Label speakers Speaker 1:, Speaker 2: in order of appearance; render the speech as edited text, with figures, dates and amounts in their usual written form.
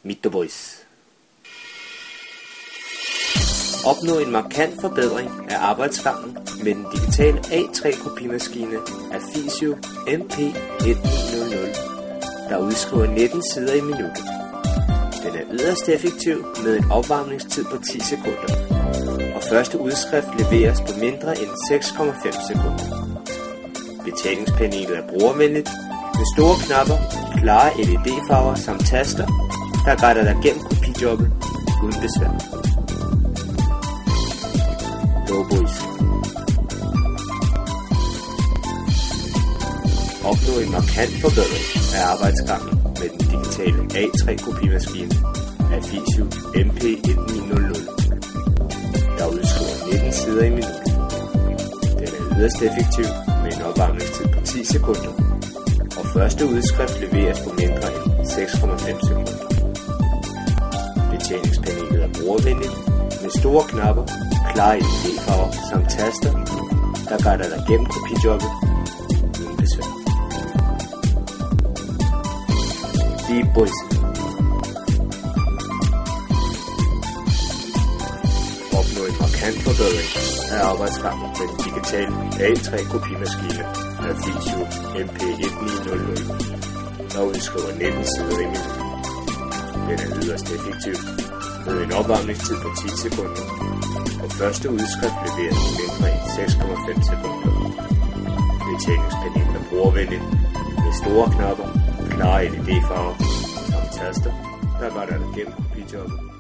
Speaker 1: Boys. Opnå en markant forbedring af arbejdsgangen med den digitale A3-kopimaskine Afficio MP1900, der udskriver 19 sider i minuttet. Den er yderst effektiv med en opvarmningstid på 10 sekunder, og første udskrift leveres på mindre end 6,5 sekunder. Betjeningspanelet er brugervenligt med store knapper, klare LED-farver samt taster, der guider dig gennem kopijobbet uden besvær. Boys. Opnå en markant forbedring af arbejdsgangen med den digitale A3-kopimaskine Afficio MP1900, der udskriver 19 sider i minuttet. Den er yderst effektiv med en opvarmningstid på 10 sekunder, og første udskrift leveres på mindre end 6,5 sekunder. Betjeningspanelet er brugervenligt med store knapper, klare LED-farver samt taster, der guider dig gennem kopijobbet uden besvær. Boys. Opnå en markant forbedring af arbejdsgangen med den digitale A3-kopimaskine Afficio MP1900, der udskriver 19 sider i minuttet. Den er yderst effektiv med en opvarmningstid på 10 sekunder, og første udskrift leveres på mindre end 6,5 sekunder. Betjeningspanelet er brugervenligt med store knapper, klare LED-farver samt taster, der guider dig gennem kopijobbet